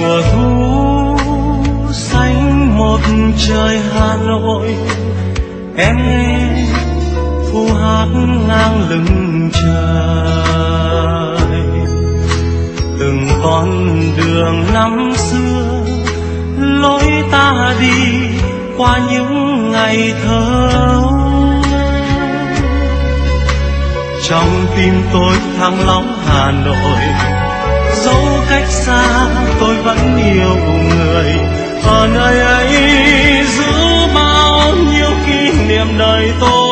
mùa thu xanh một trời Hà Nội, em nghe phu hát ngang lưng trời. Từng con đường năm xưa lối ta đi qua những ngày thơ, trong tim tôi thăng lóng Hà Nội. Dẫu cách xa tôi vẫn yêu người, ở nơi ấy giữ bao nhiêu kỷ niệm đời tôi.